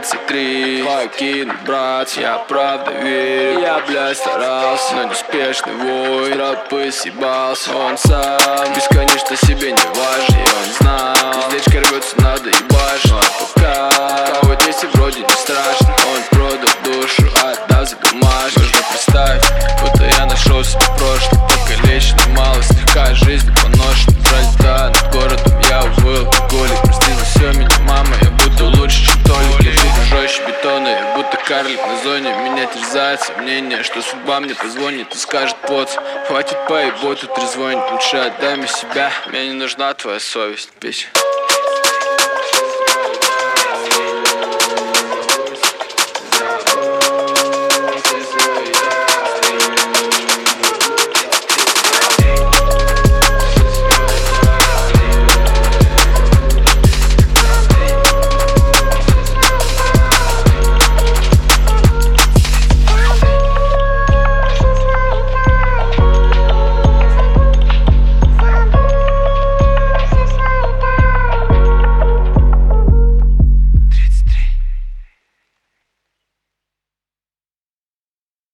33 покинуть, брат, я правда верю. Я, блядь, старался, но неуспешный вой. Тропы съебался, он сам бесконечно себе не важен. И он знал, здесь рвется, надо ебашь. Но пока кого здесь и вроде не страшно. Он продал душу, отдал за бумажку. Можно представить, будто я нашел себе прошлое. Покалеченный, мало слегка жизнь поношена. Пролетая над городом, я увыл алкоголик. Прости за все меня, мама, я буду лучше, чем Толик. Я живу жестче бетона, я будто карлик на зоне. Меня терзает сомнение, что судьба мне позвонит и скажет: поц, хватит поеботу трезвонить. Лучше отдай мне себя, мне не нужна твоя совесть, пись.